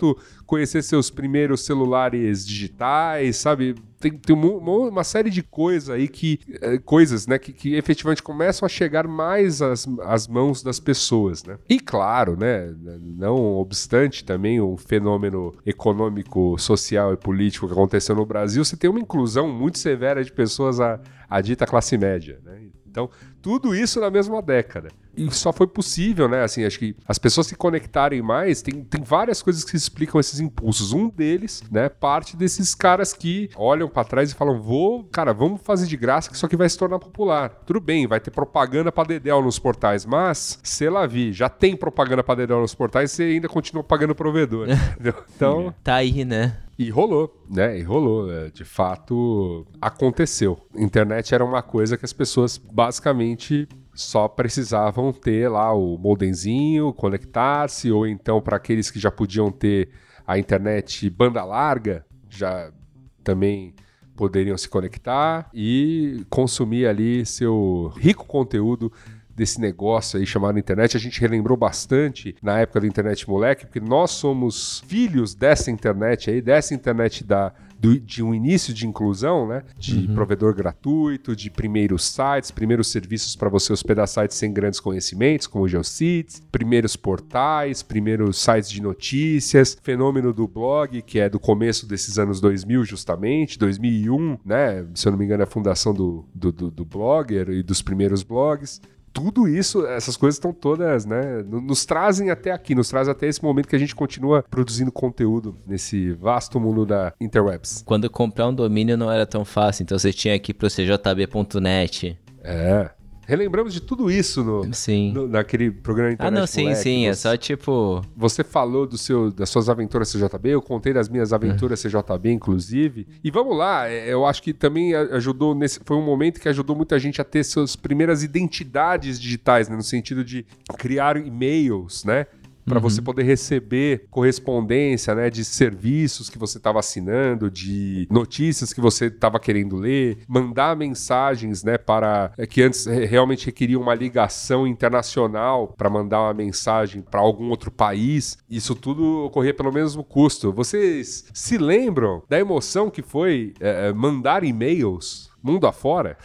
S2: conhecer seus primeiros celulares digitais, sabe? Tem, tem uma, uma série de coisas aí que, eh, coisas, né, que, que efetivamente começam a chegar mais às, às mãos das pessoas, né? E claro, né, não obstante também o fenômeno econômico, social e político que aconteceu no Brasil, você tem uma inclusão muito severa de pessoas à, à dita classe média, né? Então, tudo isso na mesma década. E só foi possível, né? Assim, acho que as pessoas se conectarem mais, tem, tem várias coisas que explicam esses impulsos. Um deles, né, parte desses caras que olham pra trás e falam, vou, cara, vamos fazer de graça que isso aqui vai se tornar popular. Tudo bem, vai ter propaganda pra dedéu nos portais, mas, sei lá, vi, já tem propaganda pra dedéu nos portais e você ainda continua pagando o provedor. Entendeu? Então...
S3: Tá aí, né?
S2: E rolou, né? E rolou. De fato, aconteceu. Internet era uma coisa que as pessoas basicamente só precisavam ter lá o modemzinho, conectar-se, ou então para aqueles que já podiam ter a internet banda larga, já também poderiam se conectar e consumir ali seu rico conteúdo desse negócio aí chamado internet. A gente relembrou bastante na época da internet moleque, porque nós somos filhos dessa internet aí, dessa internet da, do, de um início de inclusão, né? De uhum. provedor gratuito, de primeiros sites, primeiros serviços para você hospedar sites sem grandes conhecimentos, como o GeoCities, primeiros portais, primeiros sites de notícias, fenômeno do blog, que é do começo desses anos dois mil justamente, dois mil e um, né? Se eu não me engano, é a fundação do, do, do, do Blogger e dos primeiros blogs. Tudo isso, essas coisas estão todas, né, nos trazem até aqui, nos trazem até esse momento que a gente continua produzindo conteúdo nesse vasto mundo da interwebs.
S3: Quando comprar um domínio não era tão fácil, então você tinha que ir pro c j b ponto net.
S2: É. Relembramos de tudo isso no,
S3: sim.
S2: no, naquele programa Internet
S3: Ah, não, sim,
S2: Moleque.
S3: sim,
S2: Você,
S3: é só tipo...
S2: Você falou do seu, das suas aventuras C J B, eu contei das minhas aventuras C J B, inclusive. E vamos lá, eu acho que também ajudou, nesse, foi um momento que ajudou muita gente a ter suas primeiras identidades digitais, né, no sentido de criar e-mails, né? Para uhum. você poder receber correspondência, né, de serviços que você estava assinando, de notícias que você estava querendo ler, mandar mensagens, né, para que antes realmente requeriam uma ligação internacional para mandar uma mensagem para algum outro país. Isso tudo ocorria pelo mesmo custo. Vocês se lembram da emoção que foi é, mandar e-mails mundo afora?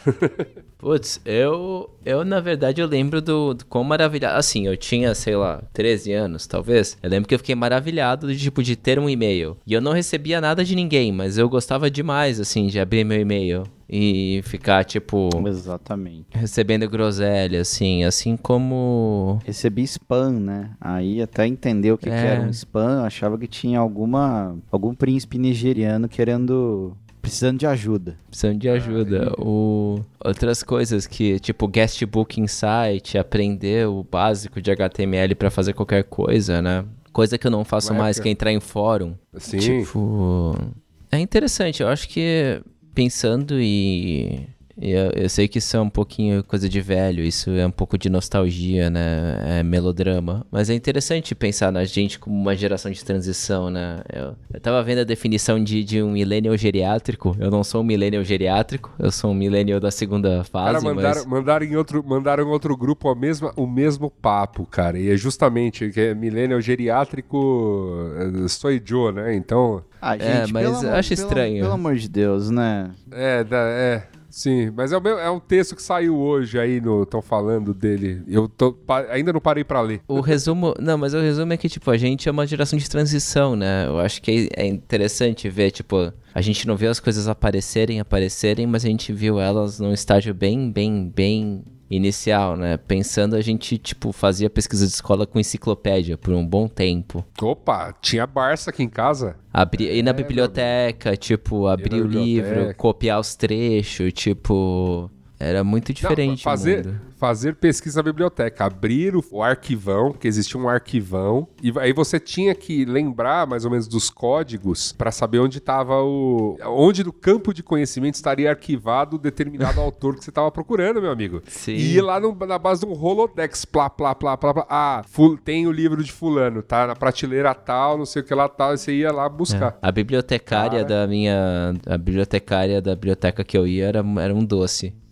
S3: Putz, eu, eu na verdade eu lembro do, do quão maravilhado, assim, eu tinha, sei lá, treze anos, talvez. Eu lembro que eu fiquei maravilhado de, tipo, de ter um e-mail. E eu não recebia nada de ninguém, mas eu gostava demais, assim, de abrir meu e-mail e ficar, tipo...
S4: Exatamente.
S3: Recebendo groselha, assim, assim como...
S4: Recebi spam, né? Aí até entender o que, é. que era um spam, eu achava que tinha alguma, algum príncipe nigeriano querendo... Precisando de ajuda.
S3: Precisando de ajuda. Ah, o... Outras coisas que, tipo, guest booking site, aprender o básico de H T M L pra fazer qualquer coisa, né? Coisa que eu não faço mais, que é entrar em fórum.
S2: Sim.
S3: Tipo... É interessante, eu acho que pensando e... Eu, eu sei que isso é um pouquinho coisa de velho, isso é um pouco de nostalgia, né, é melodrama, mas é interessante pensar na gente como uma geração de transição, né, eu, eu tava vendo a definição de, de um millennial geriátrico, eu não sou um millennial geriátrico, eu sou um millennial da segunda fase,
S2: cara, mandaram,
S3: mas...
S2: mandaram, em outro, mandaram em outro grupo a mesma, o mesmo papo, cara, e é justamente que é millennial geriátrico, sou Joe, né, então...
S4: Ah, gente,
S3: é, mas
S4: pelo
S3: eu acho
S4: pelo,
S3: estranho.
S4: Pelo amor de Deus, né?
S2: É, da, é... Sim, mas é, o meu, é um texto que saiu hoje aí, estão falando dele. Eu tô, pa, ainda não parei pra ler.
S3: O resumo... Não, mas o resumo é que, tipo, a gente é uma geração de transição, né? Eu acho que é, é interessante ver, tipo... A gente não vê as coisas aparecerem, aparecerem, mas a gente viu elas num estágio bem, bem, bem... inicial, né? Pensando, a gente, tipo, fazia pesquisa de escola com enciclopédia por um bom tempo.
S2: Opa, tinha Barça aqui em casa.
S3: Abri...
S2: É,
S3: ir na biblioteca, tipo, abrir o livro, copiar os trechos, tipo... Era muito diferente.
S2: Não, fazer,
S3: o mundo.
S2: fazer pesquisa na biblioteca, abrir o, o arquivão, que existia um arquivão, e aí você tinha que lembrar mais ou menos dos códigos para saber onde estava o... onde no campo de conhecimento estaria arquivado determinado autor que você estava procurando, meu amigo.
S3: Sim.
S2: E ir lá no, na base de um Rolodex, plá, plá, plá, plá, plá. Ah, ful, tem o livro de fulano, tá na prateleira tal, não sei o que lá tal, e você ia lá buscar.
S3: É. A bibliotecária
S2: Cara.
S3: da minha... A bibliotecária da biblioteca que eu ia era, era um doce.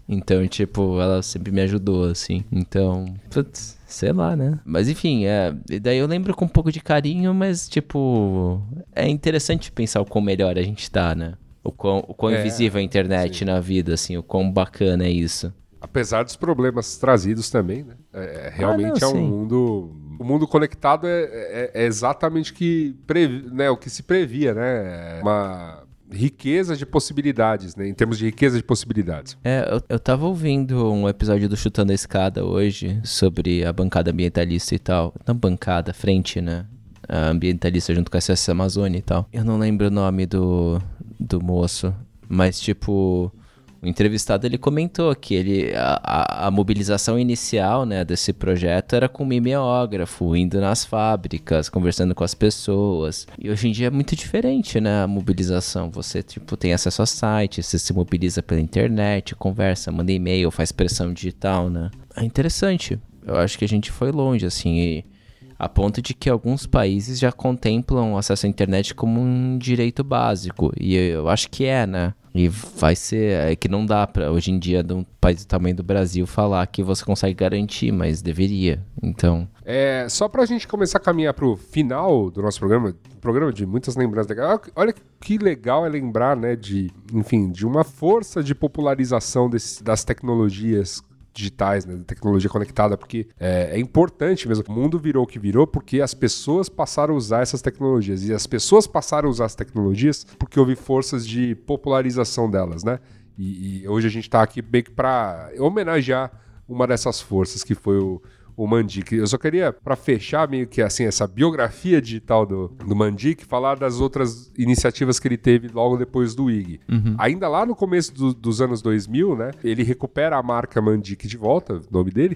S3: Então, tipo, ela sempre me ajudou, assim. Então, putz, sei lá, né? Mas enfim, é, e daí eu lembro com um pouco de carinho, mas, tipo, é interessante pensar o quão melhor a gente tá, né? O quão, o quão
S2: É,
S3: invisível a internet
S2: sim.
S3: na vida, assim, o quão bacana é isso.
S2: Apesar dos problemas trazidos também, né? É, realmente
S3: Ah, não,
S2: é um
S3: sim.
S2: mundo... O mundo conectado é, é- é exatamente que previ, né, o que se previa, né? É uma riqueza de possibilidades, né? Em termos de riqueza de possibilidades.
S3: É, eu, eu tava ouvindo um episódio do Chutando a Escada hoje sobre a bancada ambientalista e tal. Não bancada, frente, né? A ambientalista junto com a S S Amazônia e tal. Eu não lembro o nome do, do moço, mas tipo... O entrevistado, ele comentou que ele, a, a, a mobilização inicial, né, desse projeto era com mimeógrafo, indo nas fábricas, conversando com as pessoas. E hoje em dia é muito diferente, né, a mobilização. Você, tipo, tem acesso a sites, você se mobiliza pela internet, conversa, manda e-mail, faz pressão digital, né. É interessante. Eu acho que a gente foi longe, assim, e a ponto de que alguns países já contemplam o acesso à internet como um direito básico. E eu acho que é, né? E vai ser... É que não dá pra, hoje em dia, de um país do tamanho do Brasil, falar que você consegue garantir, mas deveria. Então...
S2: É, só pra gente começar a caminhar pro final do nosso programa, um programa de muitas lembranças legais. Olha que legal é lembrar, né, de, enfim, de uma força de popularização desse, das tecnologias digitais, né, da tecnologia conectada, porque é, é importante mesmo. O mundo virou o que virou porque as pessoas passaram a usar essas tecnologias. E as pessoas passaram a usar as tecnologias porque houve forças de popularização delas, né? E, e hoje a gente está aqui meio que para homenagear uma dessas forças, que foi o, o Mandic. Eu só queria, para fechar meio que assim, essa biografia digital do, do Mandic, falar das outras iniciativas que ele teve logo depois do I G. Uhum. Ainda lá no começo do, dos anos dois mil, né, ele recupera a marca Mandic de volta, o nome dele,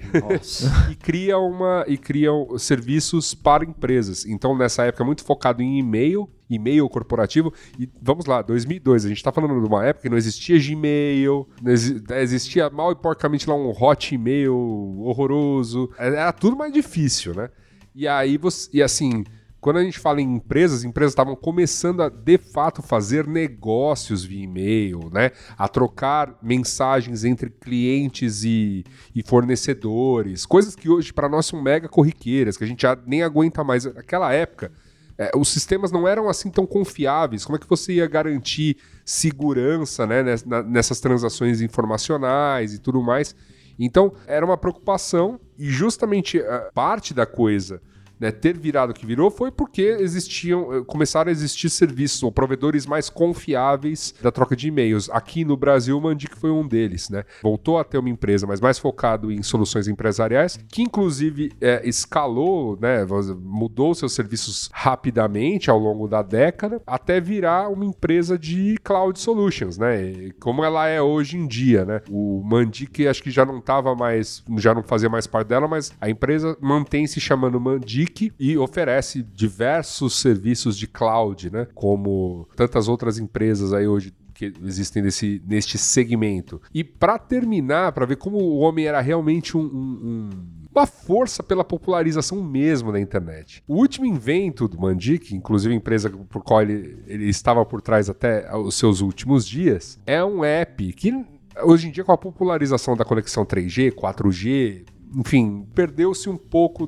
S2: e cria uma e cria serviços para empresas. Então, nessa época, muito focado em e-mail, e-mail corporativo, e vamos lá, dois mil e dois, a gente tá falando de uma época que não existia Gmail, não exi- existia mal e porcamente lá um hot e-mail horroroso, era tudo mais difícil, né? E aí, você, e assim, quando a gente fala em empresas, empresas estavam começando a, de fato, fazer negócios via e-mail, né? A trocar mensagens entre clientes e, e fornecedores, coisas que hoje para nós são mega corriqueiras, que a gente já nem aguenta mais. Naquela época, É, os sistemas não eram assim tão confiáveis. Como é que você ia garantir segurança, né, nessas transações informacionais e tudo mais? Então, era uma preocupação e justamente a parte da coisa, né, ter virado o que virou foi porque existiam, começaram a existir serviços ou provedores mais confiáveis da troca de e-mails. Aqui no Brasil, o Mandic foi um deles, né? Voltou a ter uma empresa, mas mais focado em soluções empresariais, que inclusive é, escalou, né, mudou seus serviços rapidamente ao longo da década, até virar uma empresa de cloud solutions, né? Como ela é hoje em dia, né? O Mandic acho que já não estava mais, já não fazia mais parte dela, mas a empresa mantém se chamando Mandic e oferece diversos serviços de cloud, né? Como tantas outras empresas aí hoje que existem nesse, neste segmento. E para terminar, para ver como o homem era realmente um, um, um, uma força pela popularização mesmo da internet. O último invento do Mandic, inclusive a empresa por qual ele, ele estava por trás até os seus últimos dias, é um app que hoje em dia, com a popularização da conexão três G, quatro G, enfim, perdeu-se um pouco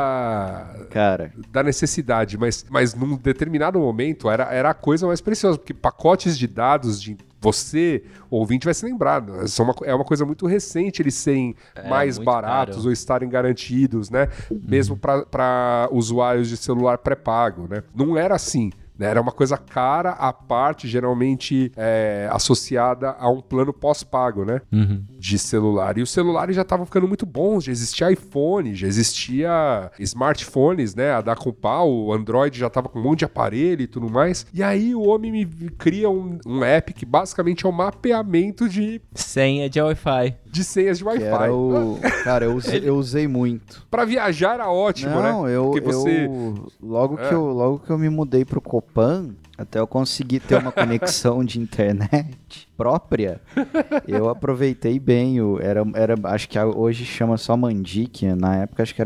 S2: da,
S4: Cara.
S2: da necessidade, mas, mas num determinado momento era, era a coisa mais preciosa, porque pacotes de dados de você, ouvinte, vai se lembrar, são uma, é uma coisa muito recente eles serem é, mais baratos caro. Ou estarem garantidos, né? Uhum. Mesmo para usuários de celular pré-pago, né? Não era assim. Era uma coisa cara, à parte, geralmente é, associada a um plano pós-pago, né? Uhum. De celular. E os celulares já estavam ficando muito bons, já existia iPhone, já existia smartphones, né? A dar com pau, o Android já estava com um monte de aparelho e tudo mais. E aí o homem me cria um, um app que basicamente é um mapeamento de...
S3: senha de Wi-Fi.
S2: De senhas de Wi-Fi.
S4: Era o... Cara, eu usei, eu usei muito.
S2: Pra viajar era ótimo,
S4: Não,
S2: né?
S4: Não, eu,
S2: você...
S4: eu... Logo,
S2: é.
S4: que eu... Logo que eu me mudei pro Copan, até eu conseguir ter uma conexão de internet própria, eu aproveitei bem. O... Era, era... Acho que hoje chama só Mandic. Na época acho que era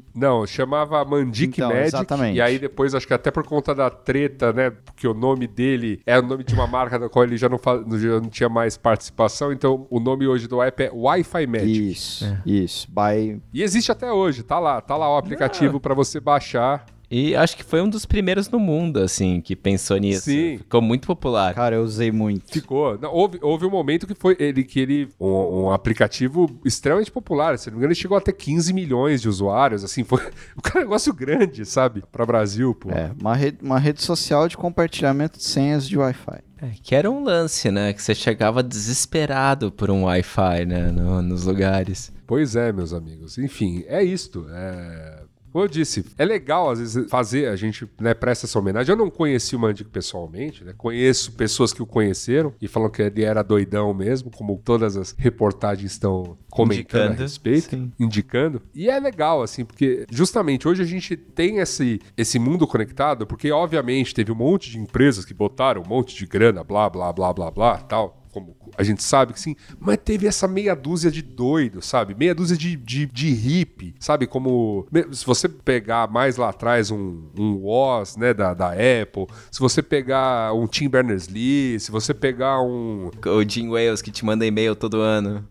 S2: Não, chamava Mandic
S4: Então,
S2: Magic.
S4: exatamente.
S2: E aí depois, acho que até por conta da treta, né? Porque o nome dele é o nome de uma marca da qual ele já não, fa- já não tinha mais participação. Então o nome hoje do app é Wi-Fi Magic.
S4: Isso, é. isso. By...
S2: E existe até hoje, tá lá. Tá lá o aplicativo para você baixar.
S3: E acho que foi um dos primeiros no mundo, assim, que pensou nisso.
S2: Sim.
S3: Ficou muito popular.
S4: Cara, eu usei muito.
S2: Ficou. Não, houve, houve um momento que foi ele, que ele um, um aplicativo extremamente popular. Se não me engano, ele chegou a ter quinze milhões de usuários. Assim, foi um negócio grande, sabe? Para Brasil, pô.
S4: É, uma rede, uma rede social de compartilhamento de senhas de Wi-Fi.
S3: É, que era um lance, né? Que você chegava desesperado por um Wi-Fi, né? No, nos lugares.
S2: Pois é, meus amigos. Enfim, é isto. É... Como eu disse, é legal às vezes fazer, a gente, né, presta essa homenagem. Eu não conheci o Mandic pessoalmente, né? Conheço pessoas que o conheceram e falam que ele era doidão mesmo, como todas as reportagens estão comentando
S3: Indicando,
S2: a respeito,
S3: sim.
S2: indicando. E é legal, assim, porque justamente hoje a gente tem esse, esse mundo conectado, porque obviamente teve um monte de empresas que botaram um monte de grana, blá, blá, blá, blá, blá, tal. Como a gente sabe que sim, mas teve essa meia dúzia de doido, sabe? Meia dúzia de, de, de hippie, sabe? Como, se você pegar mais lá atrás um, um Woz, né, da, da Apple, se você pegar um Tim Berners-Lee, se você pegar um...
S3: O Jim Wales que te manda e-mail todo ano.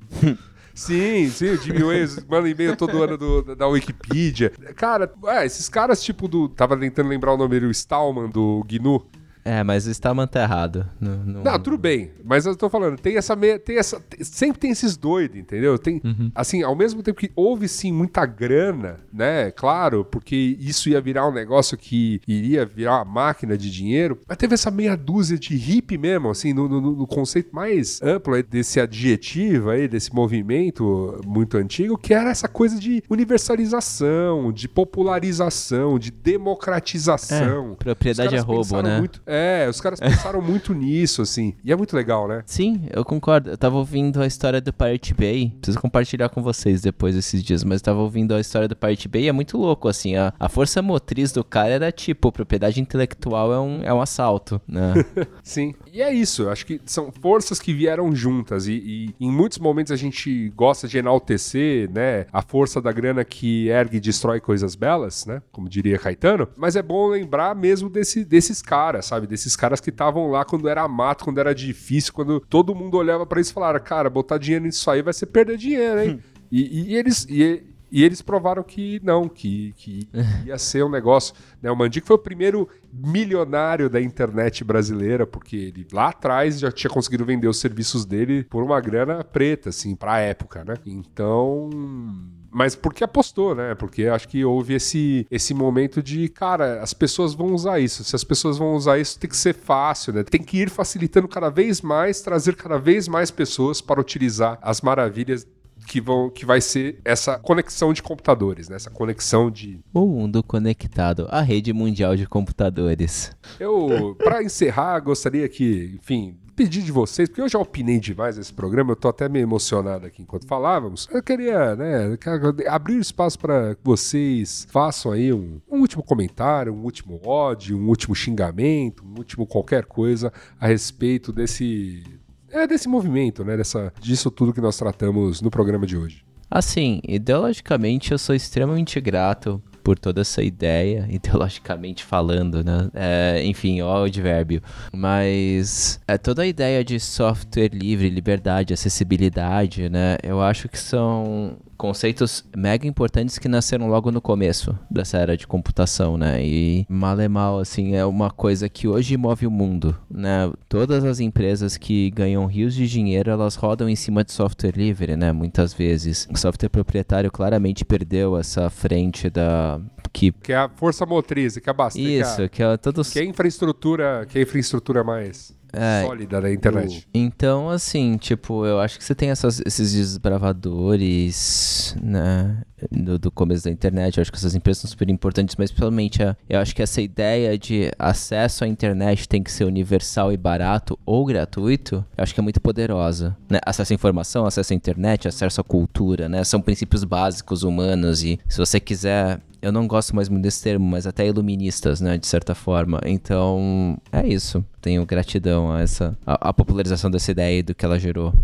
S2: Sim, sim, o Jimmy Wales manda e-mail todo ano do, da Wikipedia. Cara, é, esses caras tipo do... Tava tentando lembrar o nome do Stallman, do G N U.
S3: É, mas o Stallman tá errado. No, no...
S2: Não, tudo bem. Mas eu tô falando, tem essa meia. Tem essa, sempre tem esses doidos, entendeu? Tem,
S3: Uhum.
S2: assim, ao mesmo tempo que houve sim muita grana, né? Claro, porque isso ia virar um negócio que iria virar uma máquina de dinheiro. Mas teve essa meia dúzia de hippie mesmo, assim, no, no, no conceito mais amplo aí desse adjetivo aí, desse movimento muito antigo, que era essa coisa de universalização, de popularização, de democratização.
S3: É, propriedade é roubo, né?
S2: Muito, é, os caras pensaram muito nisso, assim. E é muito legal, né?
S3: Sim, eu concordo. Eu tava ouvindo a história do Pirate Bay. Preciso compartilhar com vocês depois desses dias, mas eu tava ouvindo a história do Pirate Bay e é muito louco, assim. A, a força motriz do cara era tipo, propriedade intelectual é um, é um assalto, né?
S2: Sim. E é isso. Eu acho que são forças que vieram juntas e, e em muitos momentos a gente gosta de enaltecer, né? A força da grana que ergue e destrói coisas belas, né? Como diria Caetano. Mas é bom lembrar mesmo desse, desses caras, sabe? Desses caras que estavam lá quando era mato, quando era difícil, quando todo mundo olhava pra isso e falava, cara, botar dinheiro nisso aí vai ser perder dinheiro, hein? e, e eles... E, E eles provaram que não, que, que ia ser um negócio. Né? O Mandic foi o primeiro milionário da internet brasileira, porque ele lá atrás já tinha conseguido vender os serviços dele por uma grana preta, assim, pra época, né? Então... Mas porque apostou, né? Porque acho que houve esse, esse momento de, cara, as pessoas vão usar isso. Se as pessoas vão usar isso, tem que ser fácil, né? Tem que ir facilitando cada vez mais, trazer cada vez mais pessoas para utilizar as maravilhas que, vão, que vai ser essa conexão de computadores, né? Essa conexão de...
S3: O mundo conectado, a rede mundial de computadores.
S2: Eu, para encerrar, gostaria que, enfim... pedir de vocês, porque eu já opinei demais nesse programa, eu tô até meio emocionado aqui enquanto falávamos. Eu queria, né, abrir espaço para que vocês façam aí um, um último comentário, um último ódio, um último xingamento, um último qualquer coisa a respeito desse, é, desse movimento, né, dessa, disso tudo que nós tratamos no programa de hoje.
S3: Assim, ideologicamente eu sou extremamente grato por toda essa ideia, ideologicamente falando, né? É, enfim, ó o advérbio. Mas é, toda a ideia de software livre, liberdade, acessibilidade, né? Eu acho que são conceitos mega importantes que nasceram logo no começo dessa era de computação, né? E mal é mal, assim, é uma coisa que hoje move o mundo, né? Todas as empresas que ganham rios de dinheiro, elas rodam em cima de software livre, né? Muitas vezes. O software proprietário claramente perdeu essa frente da... Que,
S2: que é a força motriz, que é bastante...
S3: Isso,
S2: que, a,
S3: que é todos...
S2: que é a infraestrutura, que é a infraestrutura mais... É, sólida da internet.
S3: Então, assim, tipo, eu acho que você tem essas, esses desbravadores, né, do, do começo da internet. Eu acho que essas empresas são super importantes, mas principalmente eu acho que essa ideia de acesso à internet tem que ser universal e barato ou gratuito, eu acho que é muito poderosa, né? Acesso à informação, acesso à internet, acesso à cultura, né? São princípios básicos humanos e se você quiser... Eu não gosto mais muito desse termo, mas até iluministas, né, de certa forma. Então, é isso. Tenho gratidão a essa a, a popularização dessa ideia e do que ela gerou.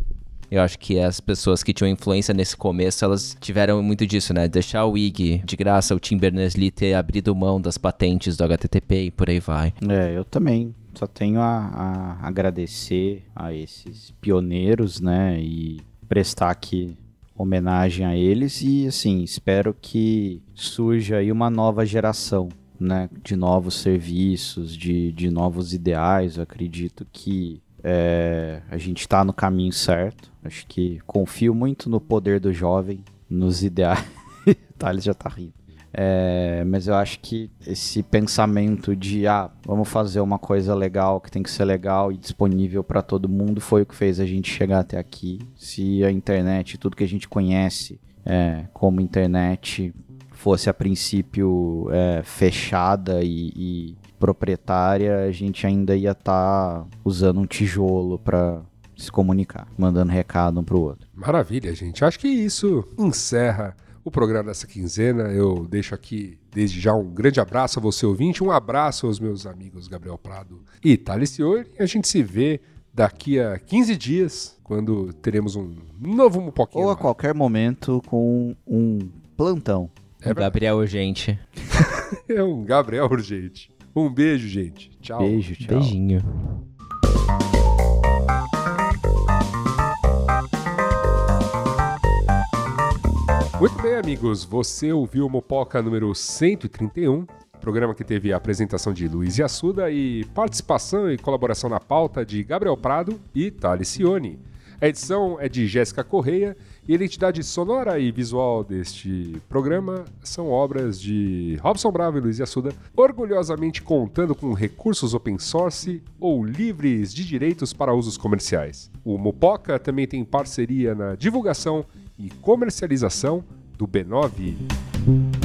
S3: Eu acho que as pessoas que tinham influência nesse começo, elas tiveram muito disso, né? Deixar o I G de graça, o Tim Berners-Lee ter abrido mão das patentes do H T T P e por aí vai.
S4: É, eu também só tenho a, a agradecer a esses pioneiros, né? E prestar aqui homenagem a eles e, assim, espero que surja aí uma nova geração, né? De novos serviços, de, de novos ideais. Eu acredito que é, a gente está no caminho certo. Acho que confio muito no poder do jovem, nos ideais. Tá, ele já tá rindo. É, mas eu acho que esse pensamento de, ah, vamos fazer uma coisa legal, que tem que ser legal e disponível para todo mundo, foi o que fez a gente chegar até aqui. Se a internet, tudo que a gente conhece é, como internet, fosse a princípio é, fechada e, e proprietária, a gente ainda ia estar tá usando um tijolo para se comunicar, mandando recado um pro outro.
S2: Maravilha, gente. Acho que isso encerra o programa dessa quinzena. Eu deixo aqui, desde já, um grande abraço a você, ouvinte, um abraço aos meus amigos Gabriel Prado e Thales Ciori. A gente se vê daqui a quinze dias, quando teremos um novo Mupoquinha.
S4: Ou a qualquer momento com um plantão.
S3: É um Gabriel urgente.
S2: É um Gabriel urgente. Um beijo, gente. Tchau.
S4: Beijo, tchau.
S3: Beijinho.
S2: Muito bem, amigos. Você ouviu o Mupoca número cento e trinta e um, programa que teve a apresentação de Luiz Yassuda e participação e colaboração na pauta de Gabriel Prado e Thales Cioni. A edição é de Jéssica Correia e a identidade sonora e visual deste programa são obras de Robson Bravo e Luiz Yassuda, orgulhosamente contando com recursos open source ou livres de direitos para usos comerciais. O Mupoca também tem parceria na divulgação e comercialização do B nove.